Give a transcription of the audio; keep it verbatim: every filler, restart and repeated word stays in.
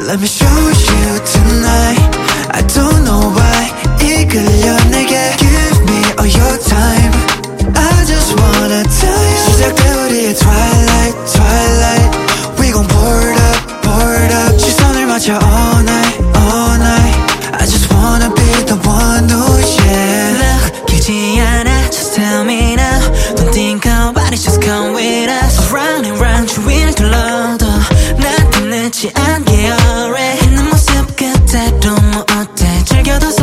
Let me show you tonight. I don't know why 이끌려 내게. Give me all your time. I just wanna tell you 시작돼 우리의 twilight, twilight. We gon' pour it up, pour it up. 시선을 맞춰 all night, all night. I just wanna be the one who yeah. Look, 길지 않아, just tell me now. Don't think about it, just come with us. Around and round 주위를 둘러도 나도 늦지 않게 already. 있는 모습 그대로 뭐 어때 즐겨도